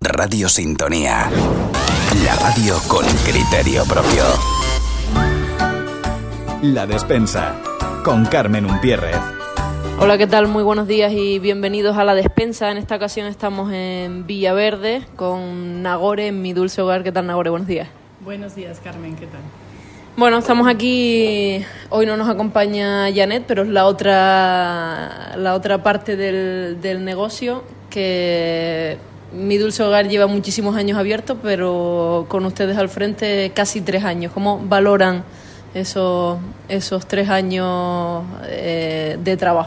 Radio Sintonía. La radio con criterio propio. La Despensa, con Carmen Umpierrez. Hola, ¿qué tal? Muy buenos días y bienvenidos a La Despensa. En esta ocasión estamos en Villaverde con Nagore, en Mi Dulce Hogar. ¿Qué tal, Nagore? Buenos días. Buenos días, Carmen. ¿Qué tal? Bueno, estamos aquí. Hoy no nos acompaña Janet, pero es la otra parte del negocio, que Mi Dulce Hogar lleva muchísimos años abierto, pero con ustedes al frente casi 3 años. ¿Cómo valoran esos 3 años de trabajo?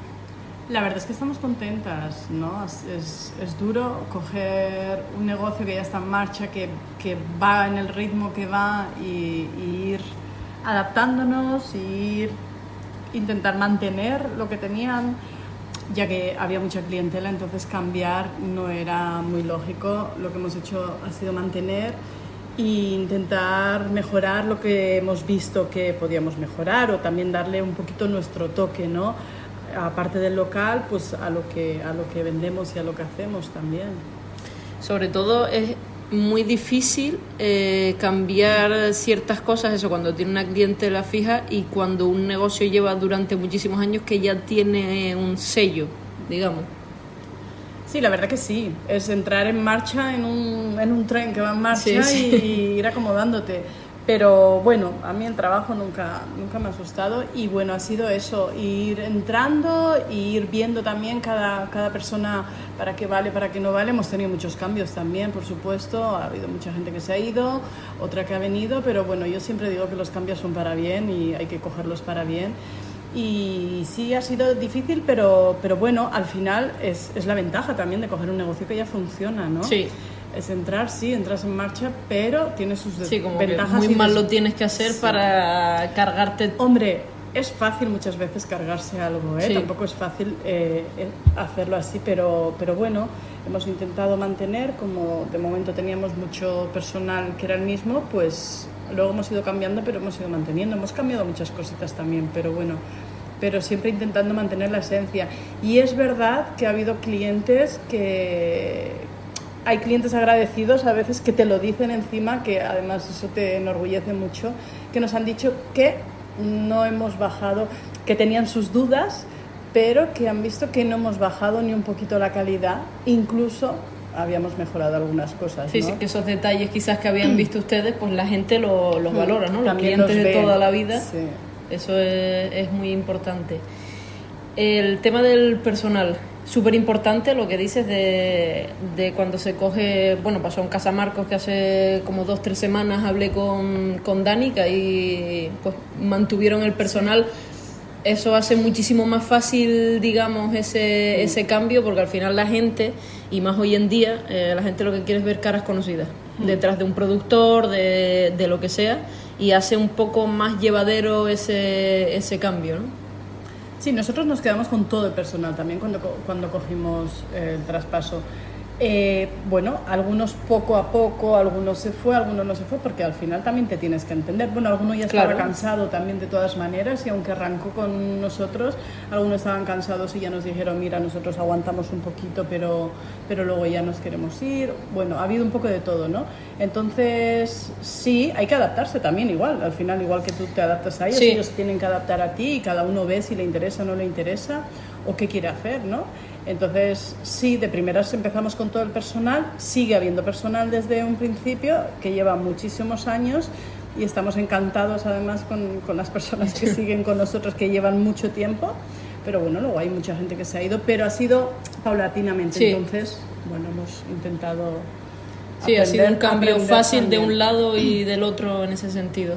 La verdad es que estamos contentas, ¿no? Es duro coger un negocio que ya está en marcha, que va en el ritmo que va y ir adaptándonos, y intentar mantener lo que tenían, ya que había mucha clientela, entonces cambiar no era muy lógico. Lo que hemos hecho ha sido mantener e intentar mejorar lo que hemos visto que podíamos mejorar, o también darle un poquito nuestro toque, ¿no? Aparte del local, pues a lo que vendemos y a lo que hacemos también. Sobre todo es muy difícil cambiar ciertas cosas, eso cuando tiene una clientela fija y cuando un negocio lleva durante muchísimos años que ya tiene un sello, digamos. Sí, la verdad que sí, es entrar en marcha en un tren que va en marcha, sí. Y ir acomodándote. Pero bueno, a mí el trabajo nunca me ha asustado, y bueno, ha sido eso, ir entrando e ir viendo también cada persona para qué vale, para qué no vale. Hemos tenido muchos cambios también, por supuesto, ha habido mucha gente que se ha ido, otra que ha venido, pero bueno, yo siempre digo que los cambios son para bien y hay que cogerlos para bien. Y sí, ha sido difícil, pero bueno, al final es la ventaja también de coger un negocio que ya funciona, ¿no? Sí. Es entrar, sí, entras en marcha, pero tiene sus como ventajas. Que muy mal lo tienes que hacer, sí, para cargarte. Hombre, es fácil muchas veces cargarse algo, ¿eh? Sí. Tampoco es fácil hacerlo así, pero bueno, hemos intentado mantener, como de momento teníamos mucho personal que era el mismo, pues luego hemos ido cambiando, pero hemos ido manteniendo. Hemos cambiado muchas cositas también, pero bueno, pero siempre intentando mantener la esencia. Y es verdad que ha habido clientes hay clientes agradecidos a veces que te lo dicen encima, que además eso te enorgullece mucho, que nos han dicho que no hemos bajado, que tenían sus dudas, pero que han visto que no hemos bajado ni un poquito la calidad, incluso habíamos mejorado algunas cosas, sí, ¿no? Sí, que esos detalles quizás que habían visto ustedes, pues la gente los valora, ¿no? Los clientes de toda la vida, sí. Eso es muy importante. El tema del personal, súper importante lo que dices de cuando se coge. Bueno, pasó en Casa Marcos, que hace como 2-3 semanas hablé con Dani, que ahí pues mantuvieron el personal. Eso hace muchísimo más fácil, digamos, ese cambio, porque al final la gente, y más hoy en día, la gente lo que quiere es ver caras conocidas detrás de un productor, de lo que sea, y hace un poco más llevadero ese cambio, ¿no? Sí, nosotros nos quedamos con todo el personal también cuando cogimos el traspaso. Bueno, algunos poco a poco, algunos se fue, algunos no se fue, porque al final también te tienes que entender. Bueno, alguno ya estaba cansado también de todas maneras, y aunque arrancó con nosotros, algunos estaban cansados y ya nos dijeron, mira, nosotros aguantamos un poquito, pero luego ya nos queremos ir. Bueno, ha habido un poco de todo, ¿no? Entonces, sí, hay que adaptarse también igual. Al final, igual que tú te adaptas a ellos, sí, ellos tienen que adaptar a ti, y cada uno ve si le interesa o no le interesa, o qué quiere hacer, ¿no? Entonces, sí, de primeras empezamos con todo el personal, sigue habiendo personal desde un principio que lleva muchísimos años, y estamos encantados además con las personas que siguen con nosotros, que llevan mucho tiempo, pero bueno, luego hay mucha gente que se ha ido, pero ha sido paulatinamente, sí. Entonces, bueno, hemos intentado aprender, ha sido un cambio fácil también de un lado y del otro en ese sentido.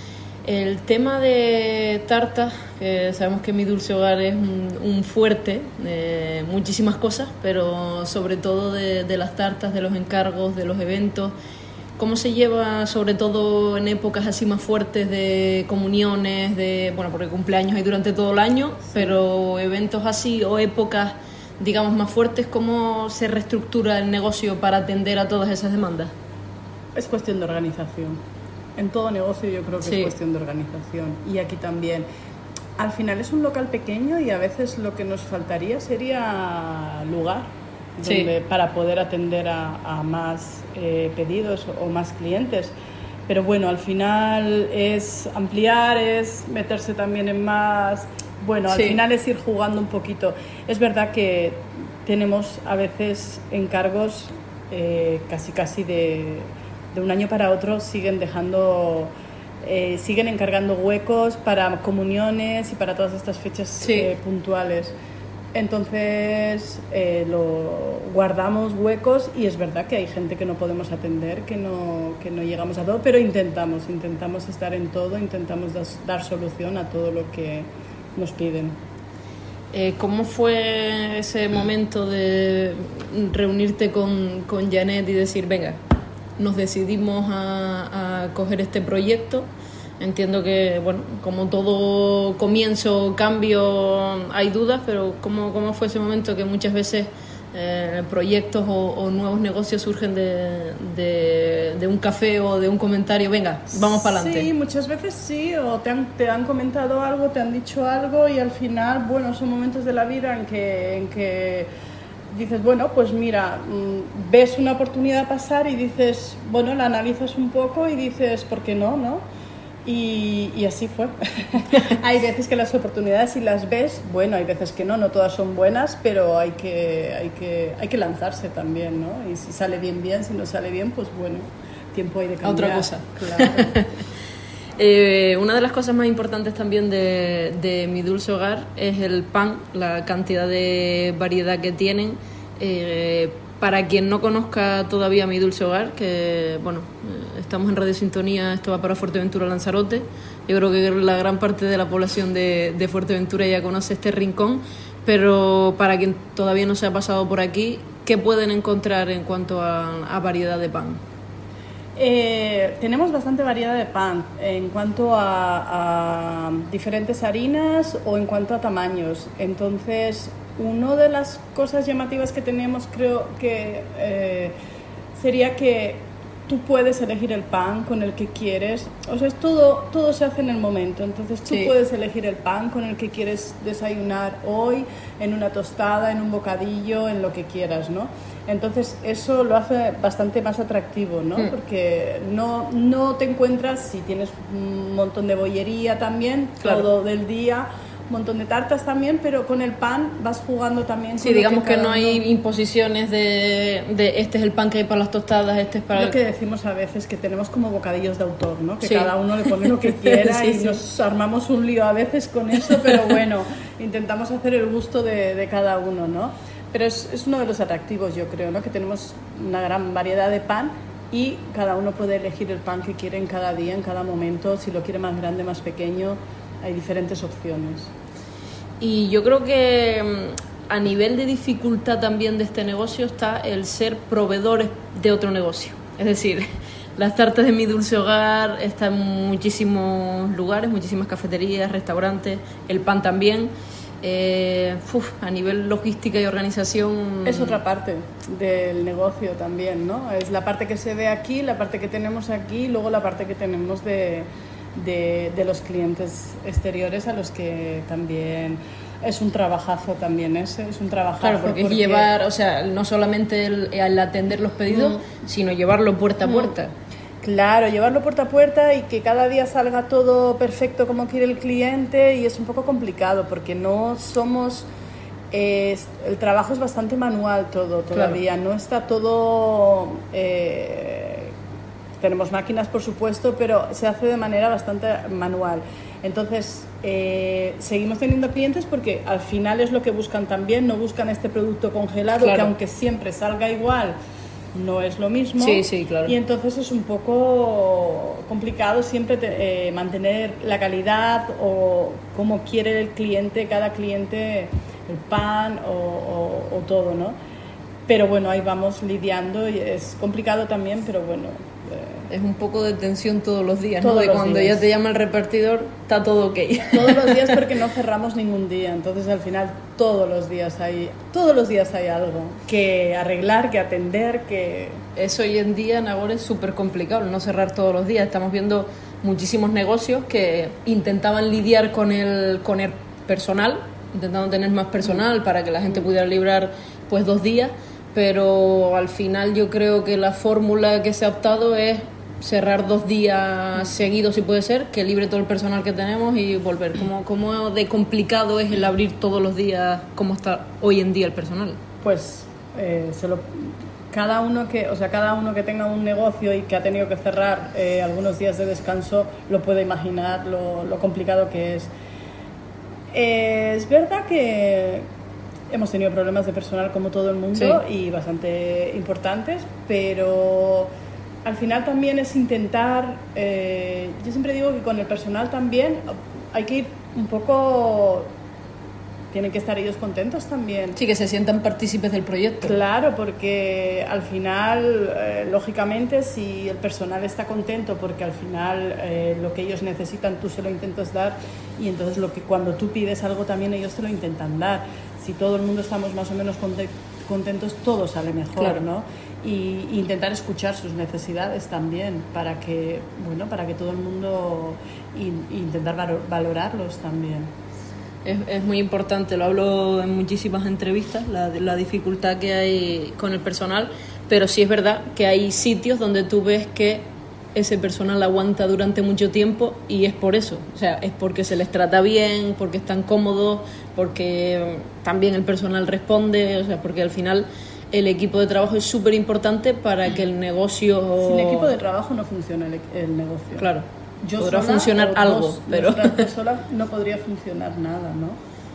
El tema de tartas, que sabemos que Mi Dulce Hogar es un fuerte de muchísimas cosas, pero sobre todo de las tartas, de los encargos, de los eventos. ¿Cómo se lleva, sobre todo en épocas así más fuertes de comuniones, porque cumpleaños hay durante todo el año, sí, pero eventos así o épocas, digamos, más fuertes, ¿cómo se reestructura el negocio para atender a todas esas demandas? Es cuestión de organización. En todo negocio yo creo que sí, es cuestión de organización, y aquí también. Al final es un local pequeño y a veces lo que nos faltaría sería lugar. para poder atender a más pedidos o más clientes. Pero bueno, al final es ampliar, es meterse también en más... Bueno, al final es ir jugando un poquito. Es verdad que tenemos a veces encargos casi de un año para otro, siguen encargando huecos para comuniones y para todas estas fechas puntuales. Entonces lo guardamos huecos y es verdad que hay gente que no podemos atender, que no llegamos a todo, pero intentamos estar en todo, intentamos dar solución a todo lo que nos piden. ¿Cómo fue ese momento de reunirte con Janet y decir, venga, nos decidimos a coger este proyecto? Entiendo que, bueno, como todo comienzo, cambio, hay dudas, pero ¿cómo fue ese momento que muchas veces proyectos o nuevos negocios surgen de un café o de un comentario? Venga, vamos para adelante. Sí, muchas veces sí, o te han comentado algo, te han dicho algo y al final, bueno, son momentos de la vida en que dices, bueno, pues mira, ves una oportunidad pasar y dices, bueno, la analizas un poco y dices, ¿por qué no? Y así fue. Hay veces que las oportunidades, si las ves, bueno, hay veces que no todas son buenas, pero hay que lanzarse también, ¿no? Y si sale bien, si no sale bien, pues bueno, tiempo hay de cambiar. Otra cosa. Claro. Una de las cosas más importantes también de Mi Dulce Hogar es el pan, la cantidad de variedad que tienen. Para quien no conozca todavía Mi Dulce Hogar, que bueno, estamos en Radio Sintonía, esto va para Fuerteventura, Lanzarote. Yo creo que la gran parte de la población de Fuerteventura ya conoce este rincón, pero para quien todavía no se ha pasado por aquí, ¿qué pueden encontrar en cuanto a variedad de pan? Tenemos bastante variedad de pan en cuanto a diferentes harinas o en cuanto a tamaños. Entonces, una de las cosas llamativas que tenemos, creo que sería que tú puedes elegir el pan con el que quieres. O sea, todo se hace en el momento. Entonces tú puedes elegir el pan con el que quieres desayunar hoy, en una tostada, en un bocadillo, en lo que quieras, ¿no? Entonces eso lo hace bastante más atractivo, ¿no? Porque no te encuentras, si tienes un montón de bollería también, todo del día, un montón de tartas también, pero con el pan vas jugando también. Sí, digamos que no hay imposiciones de este es el pan que hay para las tostadas, este es para... Lo que decimos a veces, que tenemos como bocadillos de autor, ¿no? Que cada uno le pone lo que quiera y nos armamos un lío a veces con eso, pero bueno, intentamos hacer el gusto de cada uno, ¿no? Pero es uno de los atractivos, yo creo, ¿no? Que tenemos una gran variedad de pan y cada uno puede elegir el pan que quiere en cada día, en cada momento, si lo quiere más grande, más pequeño, hay diferentes opciones. Y yo creo que a nivel de dificultad también de este negocio está el ser proveedores de otro negocio. Es decir, las tartas de Mi Dulce Hogar están en muchísimos lugares, muchísimas cafeterías, restaurantes, el pan también. A nivel logística y organización... Es otra parte del negocio también, ¿no? Es la parte que se ve aquí, la parte que tenemos aquí y luego la parte que tenemos de los clientes exteriores, a los que también es un trabajazo también es un trabajazo. Claro, porque es llevar, o sea, no solamente el atender los pedidos, sino llevarlo puerta a puerta. Claro, llevarlo puerta a puerta y que cada día salga todo perfecto como quiere el cliente, y es un poco complicado porque no somos... el trabajo es bastante manual todo todavía, claro. No está todo... tenemos máquinas, por supuesto, pero se hace de manera bastante manual. Entonces, seguimos teniendo clientes porque al final es lo que buscan también, no buscan este producto congelado, claro. Que aunque siempre salga igual, no es lo mismo. Sí, claro. Y entonces es un poco complicado siempre mantener la calidad o como quiere el cliente, cada cliente, el pan o todo, ¿no? Pero bueno, ahí vamos lidiando y es complicado también, pero bueno... Es un poco de tensión todos los días, ¿no? De cuando ya te llama el repartidor, está todo ok. Todos los días, porque no cerramos ningún día, entonces al final todos los días hay algo que arreglar, que atender, que... Eso hoy en día en Nagore es súper complicado, no cerrar todos los días. Estamos viendo muchísimos negocios que intentaban lidiar con el personal, intentando tener más personal para que la gente pudiera librar pues 2 días, pero al final yo creo que la fórmula que se ha optado es cerrar 2 días seguidos, si puede ser, que libre todo el personal que tenemos y volver. ¿Cómo de complicado es el abrir todos los días como está hoy en día el personal? Pues cada uno que tenga un negocio y que ha tenido que cerrar algunos días de descanso lo puede imaginar lo complicado que es. Es verdad que hemos tenido problemas de personal como todo el mundo, sí, y bastante importantes, pero al final también es intentar, yo siempre digo que con el personal también hay que ir un poco, tienen que estar ellos contentos también. Sí, que se sientan partícipes del proyecto. Claro, porque al final, lógicamente, si el personal está contento, porque al final lo que ellos necesitan tú se lo intentas dar, y entonces cuando tú pides algo también ellos te lo intentan dar. Si todo el mundo estamos más o menos contentos, todo sale mejor, claro, ¿no? Y intentar escuchar sus necesidades también para que todo el mundo intentar valorarlos también. Es muy importante, lo hablo en muchísimas entrevistas, la dificultad que hay con el personal, pero sí es verdad que hay sitios donde tú ves que ese personal aguanta durante mucho tiempo y es por eso, o sea, es porque se les trata bien, porque están cómodos, porque también el personal responde, o sea, porque al final el equipo de trabajo es súper importante para que el negocio... Sin equipo de trabajo no funciona el negocio. Claro, podrá funcionar algo, pero... sola no podría funcionar nada, ¿no?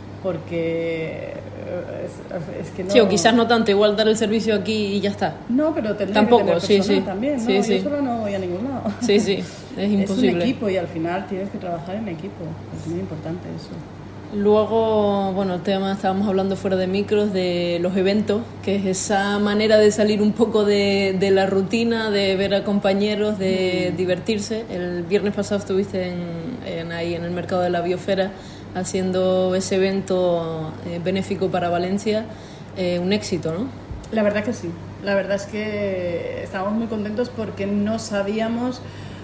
Porque es que no... Sí, o quizás no tanto, igual dar el servicio aquí y ya está. No, pero tendría tampoco, que tener personal sí, también, ¿no? Sí, sí. Yo sola no voy a ningún lado. Sí, sí, es imposible. Es un equipo y al final tienes que trabajar en equipo, es muy importante eso. Luego, bueno, el tema, estábamos hablando fuera de micros, de los eventos, que es esa manera de salir un poco de la rutina, de ver a compañeros, de divertirse. El viernes pasado estuviste ahí en el mercado de la Biosfera haciendo ese evento benéfico para Valencia, un éxito, ¿no? La verdad que sí, la verdad es que estábamos muy contentos porque no sabíamos...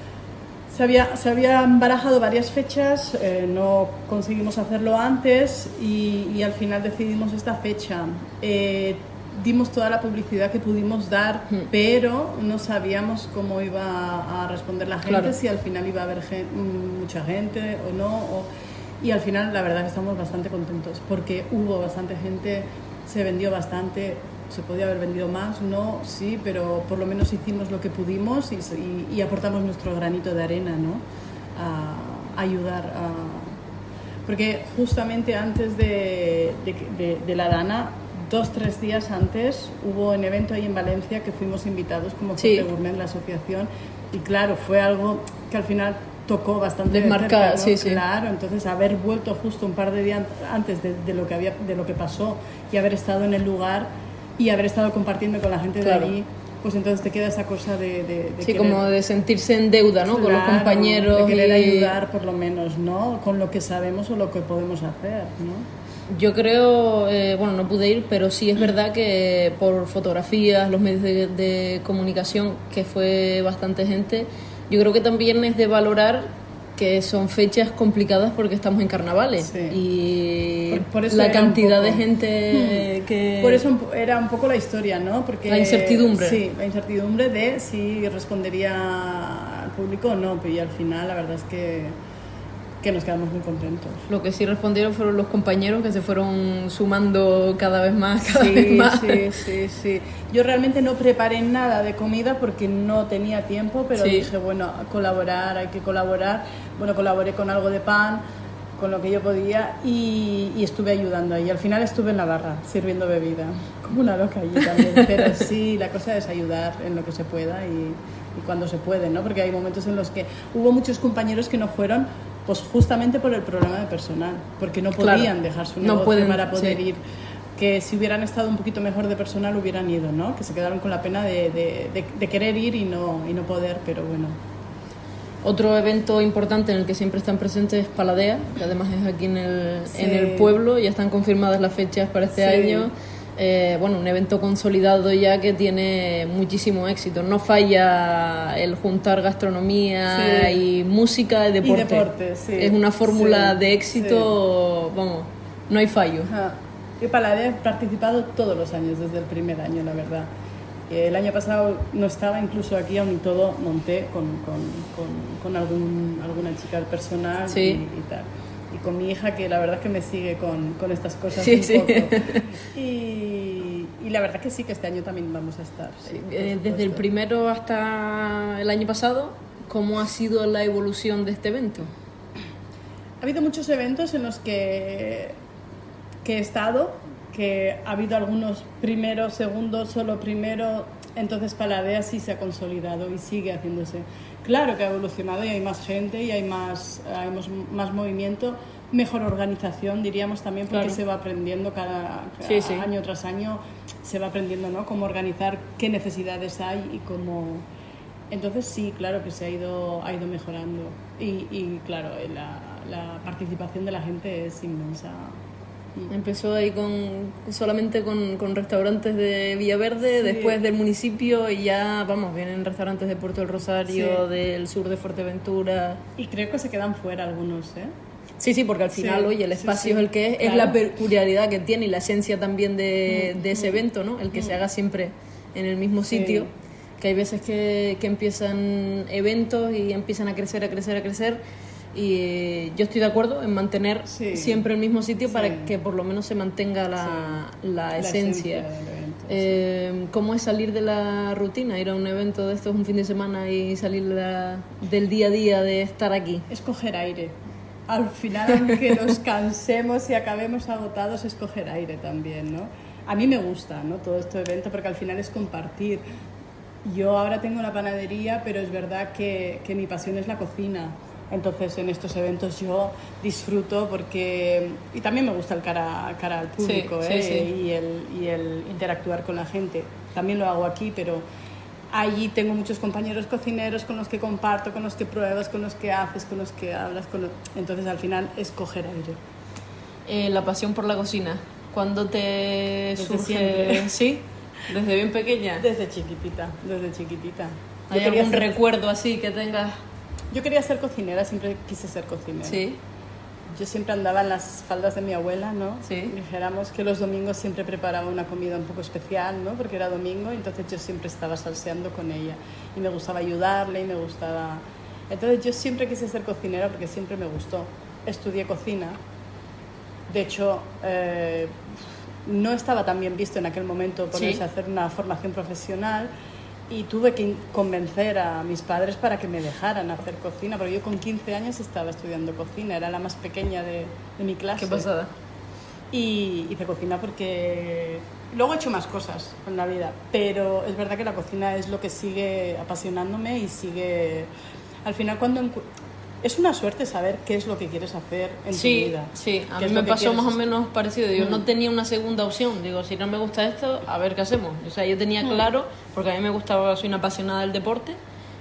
Se habían barajado varias fechas, no conseguimos hacerlo antes y al final decidimos esta fecha. Dimos toda la publicidad que pudimos dar, pero no sabíamos cómo iba a responder la gente, claro, si al final iba a haber mucha gente o no. Y al final la verdad que estamos bastante contentos porque hubo bastante gente, se vendió bastante. Se podía haber vendido más, no, sí, pero por lo menos hicimos lo que pudimos y aportamos nuestro granito de arena, ¿no? A ayudar porque justamente antes de la Dana, 2-3 días antes, hubo un evento ahí en Valencia que fuimos invitados como Forte Gourmet, la asociación, y claro, fue algo que al final tocó bastante desmarcado, de cerca, ¿no? Sí. Claro, entonces haber vuelto justo un par de días antes de lo que pasó y haber estado en el lugar y haber estado compartiendo con la gente, claro, de allí, pues entonces te queda esa cosa de sí, querer, como de sentirse en deuda, ¿no? Claro, con los compañeros. De querer ayudar por lo menos, ¿no? Con lo que sabemos o lo que podemos hacer, ¿no? Yo creo, bueno, no pude ir, pero sí es verdad que por fotografías, los medios de comunicación, que fue bastante gente, yo creo que también es de valorar que son fechas complicadas porque estamos en carnavales, sí, y por eso la cantidad de gente que... Por eso era un poco la historia, ¿no? Porque la incertidumbre. Sí, la incertidumbre de si respondería al público o no, pero y al final la verdad es que nos quedamos muy contentos. Lo que sí respondieron fueron los compañeros que se fueron sumando cada vez más. Sí. Yo realmente no preparé nada de comida porque no tenía tiempo, pero dije, bueno, hay que colaborar. Bueno, colaboré con algo de pan, con lo que yo podía y estuve ayudando ahí. Al final estuve en la barra sirviendo bebida, como una loca allí también. Pero sí, la cosa es ayudar en lo que se pueda y cuando se puede, ¿no? Porque hay momentos en los que hubo muchos compañeros que no fueron, pues justamente por el problema de personal, porque no podían dejar su negocio para poder ir, que si hubieran estado un poquito mejor de personal hubieran ido, ¿no? Que se quedaron con la pena de querer ir y no poder, pero bueno. Otro evento importante en el que siempre están presentes es Paladea, que además es aquí en el pueblo, ya están confirmadas las fechas para este año. Bueno, un evento consolidado ya que tiene muchísimo éxito. No falla el juntar gastronomía y música y deporte. Sí. Es una fórmula de éxito, vamos, no hay fallo. Yo Paladea he participado todos los años, desde el primer año, la verdad. El año pasado no estaba, incluso aquí aún y todo monté con alguna chica del personal sí. y tal. Y con mi hija, que la verdad es que me sigue con estas cosas sí, un sí. poco. Y la verdad que sí, que este año también vamos a estar. Sí, desde el primero hasta el año pasado, ¿cómo ha sido la evolución de este evento? Ha habido muchos eventos en los que he estado, que ha habido algunos primeros, segundos, solo primero, entonces Paladea sí se ha consolidado y sigue haciéndose. Claro que ha evolucionado y hay más gente y hay más movimiento, mejor organización, diríamos también, porque claro. se va aprendiendo cada sí, sí. año tras año, se va aprendiendo, ¿no?, cómo organizar, qué necesidades hay y cómo... Entonces sí, claro que se ha ido mejorando y claro, la participación de la gente es inmensa. Empezó ahí solamente con restaurantes de Villaverde, sí. Después del municipio y ya, vamos, vienen restaurantes de Puerto del Rosario, sí. Del sur de Fuerteventura. Y creo que se quedan fuera algunos, ¿eh? Sí, porque al final, sí, oye, el espacio sí. es el que es, claro. Es la peculiaridad que tiene y la esencia también de ese evento, ¿no? El que se haga siempre en el mismo sitio, sí. Que hay veces que empiezan eventos y empiezan a crecer, y yo estoy de acuerdo en mantener sí. Siempre el mismo sitio, sí. Para que por lo menos se mantenga la esencia del evento, sí. ¿Cómo es salir de la rutina? Ir a un evento de estos un fin de semana y salir del día a día de estar aquí. Es coger aire. Al final, aunque nos cansemos y acabemos agotados, es coger aire también, ¿no? A mí me gusta, ¿no?, todo este evento, porque al final es compartir. Yo ahora tengo la panadería, pero es verdad que mi pasión es la cocina. Entonces en estos eventos yo disfruto porque... Y también me gusta el cara al público, sí, sí. Y el interactuar con la gente. También lo hago aquí, pero allí tengo muchos compañeros cocineros con los que comparto, con los que pruebas, con los que haces, con los que hablas. Entonces al final es coger aire. La pasión por la cocina, ¿cuándo te surge? Siempre. ¿Sí? ¿Desde bien pequeña? Desde chiquitita. ¿Hay algún recuerdo así que tengas? Yo quería ser cocinera, siempre quise ser cocinera. Sí. Yo siempre andaba en las faldas de mi abuela, ¿no? Sí. Dijéramos que los domingos siempre preparaba una comida un poco especial, ¿no? Porque era domingo, entonces yo siempre estaba salseando con ella. Y me gustaba ayudarle y me gustaba... Entonces yo siempre quise ser cocinera porque siempre me gustó. Estudié cocina. De hecho, no estaba tan bien visto en aquel momento ponerse a hacer una formación profesional. Y tuve que convencer a mis padres para que me dejaran hacer cocina, porque yo con 15 años estaba estudiando cocina, era la más pequeña de mi clase. ¿Qué pasada? Y hice cocina porque... Luego he hecho más cosas en la vida, pero es verdad que la cocina es lo que sigue apasionándome y sigue... Al final es una suerte saber qué es lo que quieres hacer en tu vida. Sí, a mí me pasó más o menos parecido. Yo no tenía una segunda opción. Digo, si no me gusta esto, a ver qué hacemos. O sea, yo tenía claro, porque a mí me gustaba, soy una apasionada del deporte,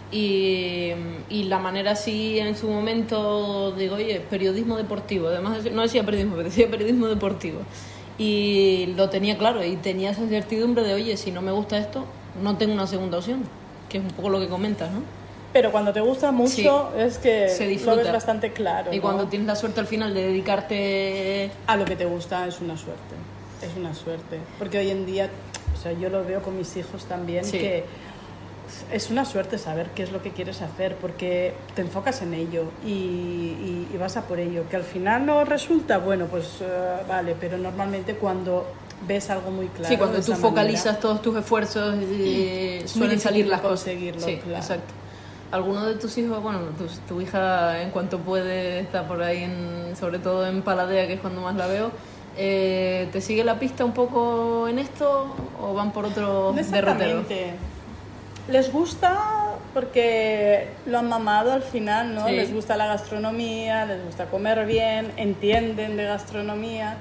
y la manera así en su momento, digo, oye, periodismo deportivo. Además, no decía periodismo, pero decía periodismo deportivo. Y lo tenía claro, y tenía esa certidumbre de, oye, si no me gusta esto, no tengo una segunda opción, que es un poco lo que comentas, ¿no? Pero cuando te gusta mucho es que se disfruta. Lo ves bastante claro, y ¿no? Cuando tienes la suerte al final de dedicarte a lo que te gusta, es una suerte. Porque hoy en día, o sea, yo lo veo con mis hijos también, que es una suerte saber qué es lo que quieres hacer, porque te enfocas en ello y vas a por ello. Que al final no resulta, bueno, pues vale, pero normalmente cuando ves algo muy claro... Sí, cuando tú focalizas todos tus esfuerzos suelen salir las cosas. Sí, claro. Exacto. ¿Alguno de tus hijos, bueno, tu hija en cuanto puede está por ahí, sobre todo en Paladea, que es cuando más la veo, ¿te sigue la pista un poco en esto o van por otro derrotero? Les gusta porque lo han mamado al final, ¿no? Sí. Les gusta la gastronomía, les gusta comer bien, entienden de gastronomía.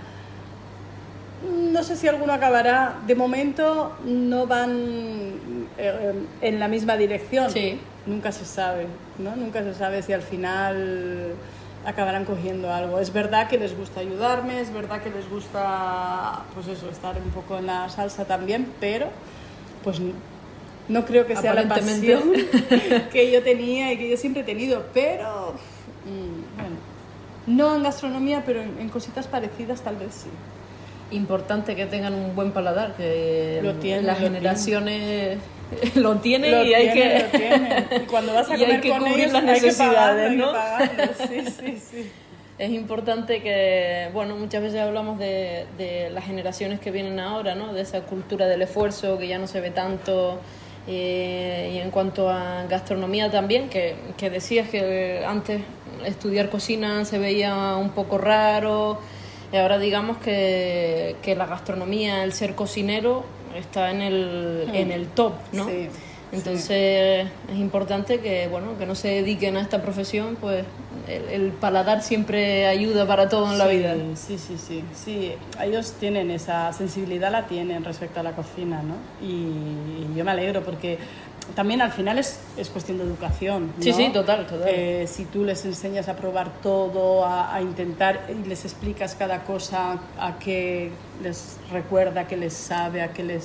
No sé si alguno acabará. De momento no van en la misma dirección. Sí. Nunca se sabe, ¿no? Nunca se sabe si al final acabarán cogiendo algo. Es verdad que les gusta ayudarme, es verdad que les gusta, pues eso, estar un poco en la salsa también, pero pues no creo que sea la pasión que yo tenía y que yo siempre he tenido, pero bueno, no en gastronomía, pero en cositas parecidas tal vez sí. Importante que tengan un buen paladar, que las generaciones lo tienen y hay que y cuando vas a comer con cubrir ellos las necesidades, hay ¿no? que pagarlo. Sí. Es importante que, bueno, muchas veces hablamos de las generaciones que vienen ahora, ¿no? De esa cultura del esfuerzo que ya no se ve tanto. Y en cuanto a gastronomía también, que decías que antes estudiar cocina se veía un poco raro, y ahora digamos que la gastronomía, el ser cocinero, está en el top, ¿no? Sí. Entonces es importante que, bueno, que no se dediquen a esta profesión, pues el paladar siempre ayuda para todo en la vida. Sí, ellos tienen esa sensibilidad, la tienen respecto a la cocina, ¿no? Y yo me alegro porque también al final es cuestión de educación, ¿no? Sí, total. Si tú les enseñas a probar todo, a intentar y les explicas cada cosa, a qué les recuerda, a qué les sabe,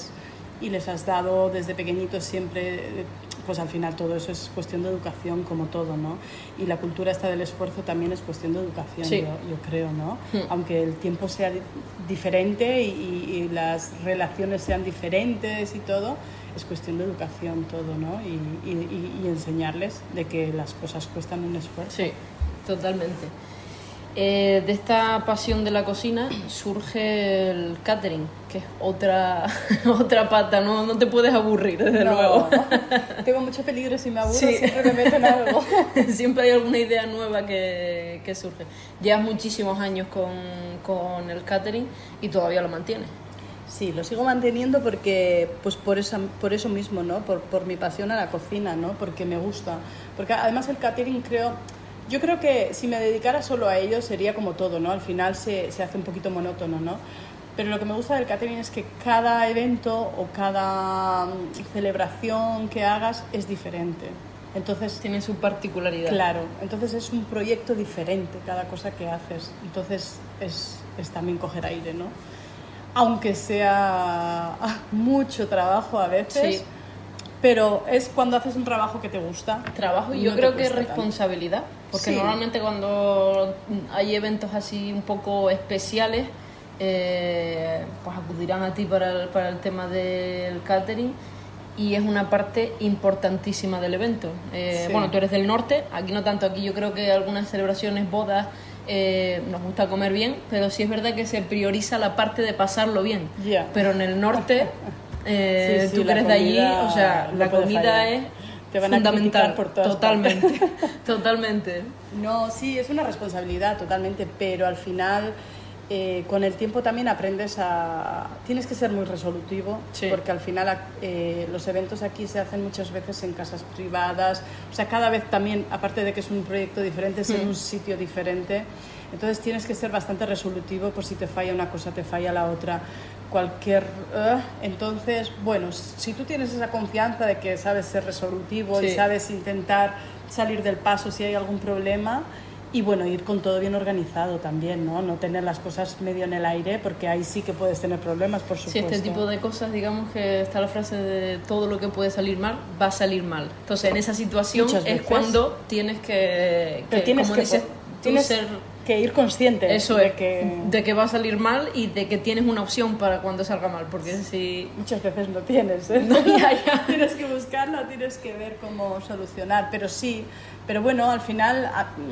y les has dado desde pequeñitos siempre, pues al final todo eso es cuestión de educación como todo, ¿no? Y la cultura esta del esfuerzo también es cuestión de educación, sí. yo creo, ¿no? Aunque el tiempo sea diferente y las relaciones sean diferentes y todo, es cuestión de educación todo, ¿no? Y enseñarles de que las cosas cuestan un esfuerzo. Sí, totalmente. De esta pasión de la cocina surge el catering, que es otra pata, no te puedes aburrir, desde luego. Tengo mucho peligro, si me aburro siempre me meto en algo. Siempre hay alguna idea nueva que surge. Llevas muchísimos años con el catering y todavía lo mantienes. Sí, lo sigo manteniendo porque, pues por eso mismo, ¿no? Por mi pasión a la cocina, ¿no? Porque me gusta. Porque además el catering yo creo que si me dedicara solo a ello sería como todo, ¿no? Al final se hace un poquito monótono, ¿no? Pero lo que me gusta del catering es que cada evento o cada celebración que hagas es diferente. Entonces tiene su particularidad. Claro, entonces es un proyecto diferente cada cosa que haces. Entonces es también coger aire, ¿no? Aunque sea mucho trabajo a veces. Sí. Pero es cuando haces un trabajo que te gusta. Trabajo y yo creo que es responsabilidad, porque normalmente cuando hay eventos así un poco especiales, pues acudirán a ti para el tema del catering y es una parte importantísima del evento. Bueno, tú eres del norte, aquí no tanto, aquí yo creo que algunas celebraciones, bodas, nos gusta comer bien, pero sí es verdad que se prioriza la parte de pasarlo bien. Pero en el norte... tú que eres de allí, o sea, la comida es fundamental por todas totalmente. No, sí, es una responsabilidad totalmente, pero al final con el tiempo también aprendes tienes que ser muy resolutivo, porque al final los eventos aquí se hacen muchas veces en casas privadas, o sea, cada vez también, aparte de que es un proyecto diferente, es en un sitio diferente, entonces tienes que ser bastante resolutivo, por si te falla una cosa, te falla la otra. Entonces, bueno, si tú tienes esa confianza de que sabes ser resolutivo y sabes intentar salir del paso si hay algún problema y bueno, ir con todo bien organizado también, ¿no? No tener las cosas medio en el aire, porque ahí sí que puedes tener problemas, por supuesto. Sí, este tipo de cosas, digamos que está la frase de todo lo que puede salir mal, va a salir mal. Entonces, en esa situación es cuando tienes que que ir consciente eso de que va a salir mal y de que tienes una opción para cuando salga mal, porque si muchas veces no tienes, tienes que buscarlo, tienes que ver cómo solucionar, pero bueno, al final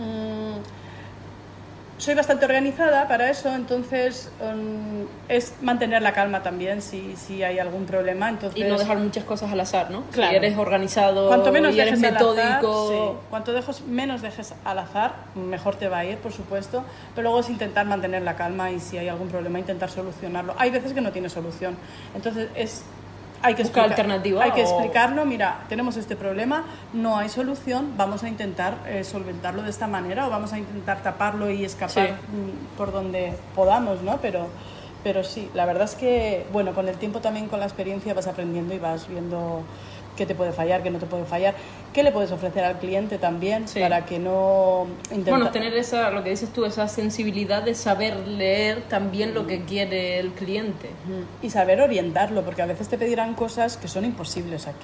soy bastante organizada para eso, entonces es mantener la calma también si hay algún problema. Entonces, y no dejar muchas cosas al azar, ¿no? Claro. Si eres organizado, cuanto menos y eres dejes metódico... Al azar, cuanto menos dejes al azar, mejor te va a ir, por supuesto, pero luego es intentar mantener la calma y si hay algún problema, intentar solucionarlo. Hay veces que no tiene solución, entonces hay que explicarlo, mira, tenemos este problema, no hay solución, vamos a intentar solventarlo de esta manera o vamos a intentar taparlo y escapar por donde podamos, ¿no? Pero sí, la verdad es que, bueno, con el tiempo también, con la experiencia vas aprendiendo y vas viendo qué te puede fallar, qué no te puede fallar, qué le puedes ofrecer al cliente también para que no... Bueno, tener lo que dices tú, esa sensibilidad de saber leer también lo que quiere el cliente. Y saber orientarlo, porque a veces te pedirán cosas que son imposibles aquí.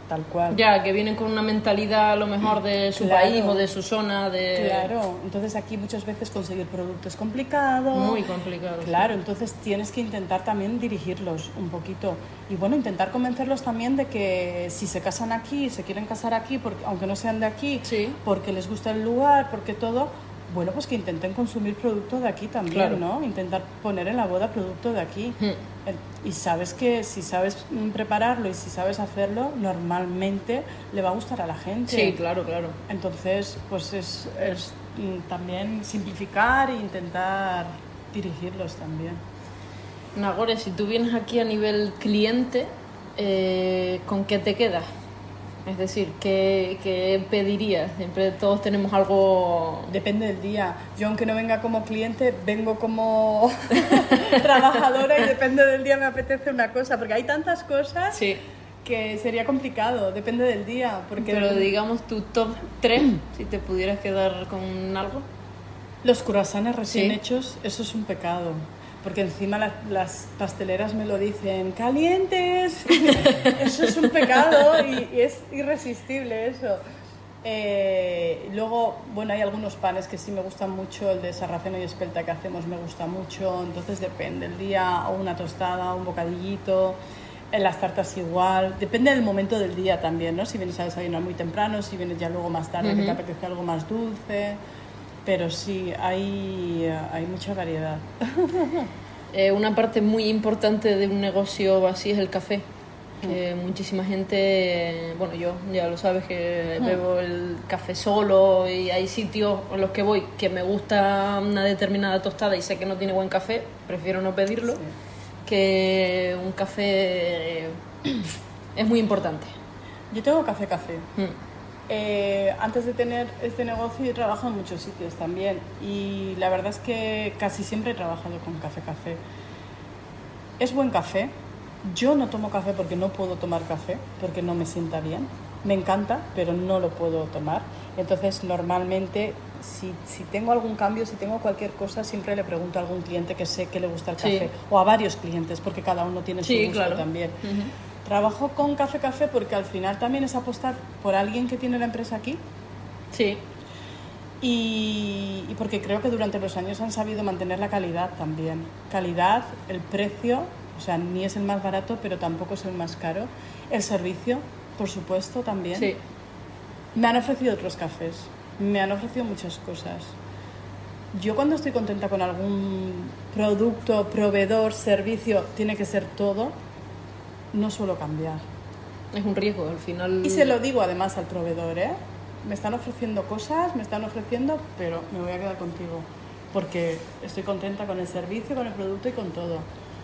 tal cual. Ya, que vienen con una mentalidad a lo mejor de su país o de su zona. Claro, entonces aquí muchas veces conseguir producto es complicado. Muy complicado. Claro, entonces tienes que intentar también dirigirlos un poquito. Y bueno, intentar convencerlos también de que si se casan aquí, se quieren casar aquí, porque, aunque no sean de aquí, porque les gusta el lugar, porque todo... Bueno, pues que intenten consumir producto de aquí también, ¿no? Intentar poner en la boda producto de aquí. Y sabes que si sabes prepararlo y si sabes hacerlo, normalmente le va a gustar a la gente. Sí, claro. Entonces, pues es también simplificar e intentar dirigirlos también. Nagore, si tú vienes aquí a nivel cliente, ¿con qué te quedas? Es decir, ¿qué pedirías? Siempre todos tenemos algo... Depende del día. Yo, aunque no venga como cliente, vengo como trabajadora y depende del día me apetece una cosa. Porque hay tantas cosas que sería complicado. Depende del día. Pero digamos tu top 3, si te pudieras quedar con algo. Los croissants recién hechos, eso es un pecado. Porque encima las pasteleras me lo dicen, ¡calientes! Eso es un pecado y es irresistible eso. Luego, bueno, hay algunos panes que sí me gustan mucho, el de sarraceno y espelta que hacemos me gusta mucho, entonces depende el día, o una tostada, un bocadillito, en las tartas igual, depende del momento del día también, ¿no? Si vienes a desayunar muy temprano, si vienes ya luego más tarde que te apetece algo más dulce... Pero sí, hay mucha variedad. Una parte muy importante de un negocio así es el café. Que muchísima gente, bueno, yo ya lo sabes que bebo el café solo y hay sitios en los que voy que me gusta una determinada tostada y sé que no tiene buen café, prefiero no pedirlo, que un café es muy importante. Yo tengo café. Antes de tener este negocio he trabajado en muchos sitios también y la verdad es que casi siempre he trabajado con café. Es buen café. Yo no tomo café porque no puedo tomar café, porque no me sienta bien. Me encanta, pero no lo puedo tomar. Entonces, normalmente, si tengo algún cambio, si tengo cualquier cosa, siempre le pregunto a algún cliente que sé que le gusta el café, o a varios clientes, porque cada uno tiene su gusto también. Trabajo con café porque al final también es apostar por alguien que tiene la empresa aquí. Sí. Y porque creo que durante los años han sabido mantener la calidad también. Calidad, el precio, o sea, ni es el más barato, pero tampoco es el más caro. El servicio, por supuesto, también. Sí. Me han ofrecido otros cafés, me han ofrecido muchas cosas. Yo cuando estoy contenta con algún producto, proveedor, servicio, tiene que ser todo. No suelo cambiar. Es un riesgo, al final... Y se lo digo además al proveedor, ¿eh? Me están ofreciendo cosas, pero me voy a quedar contigo. Porque estoy contenta con el servicio, con el producto y con todo.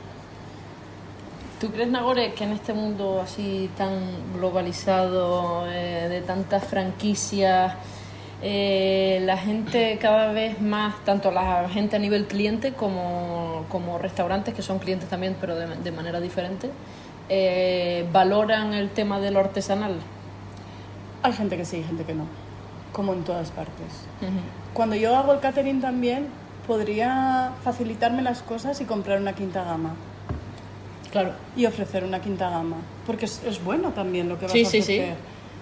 ¿Tú crees, Nagore, que en este mundo así tan globalizado, de tantas franquicias, la gente cada vez más, tanto la gente a nivel cliente como restaurantes, que son clientes también, pero de manera diferente, valoran el tema de lo artesanal? Hay gente que sí, hay gente que no, como en todas partes. Cuando yo hago el catering también, podría facilitarme las cosas y comprar una quinta gama. Claro. Y ofrecer una quinta gama, porque es bueno también lo que vas a ofrecer.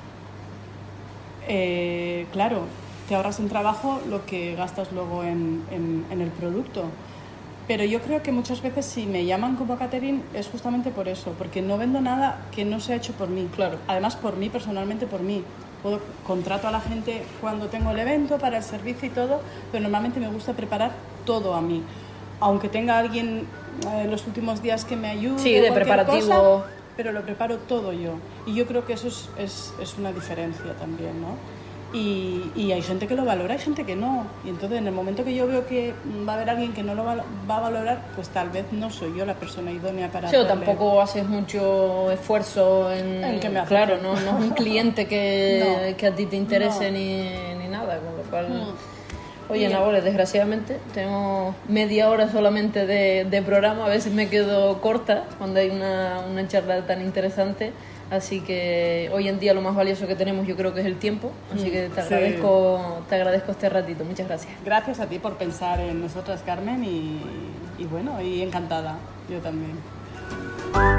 Claro, te ahorras en trabajo lo que gastas luego en el producto. Pero yo creo que muchas veces si me llaman como catering es justamente por eso, porque no vendo nada que no sea hecho por mí. Claro. Además, por mí, personalmente por mí. Contrato a la gente cuando tengo el evento para el servicio y todo, pero normalmente me gusta preparar todo a mí. Aunque tenga alguien los últimos días que me ayude, sí, de preparativo, cosa, pero lo preparo todo yo. Y yo creo que eso es una diferencia también, ¿no? Y hay gente que lo valora, hay gente que no. Y entonces en el momento que yo veo que va a haber alguien que no lo va a valorar, pues tal vez no soy yo la persona idónea para hacerle. Sí, o tampoco haces mucho esfuerzo en que me hace. Claro, no es un cliente que a ti te interese ni nada, con lo cual... Oye, Nagore, desgraciadamente tenemos media hora solamente de programa, a veces me quedo corta cuando hay una charla tan interesante, así que hoy en día lo más valioso que tenemos yo creo que es el tiempo, así que te agradezco este ratito, muchas gracias. Gracias a ti por pensar en nosotras, Carmen, y bueno, y encantada, yo también.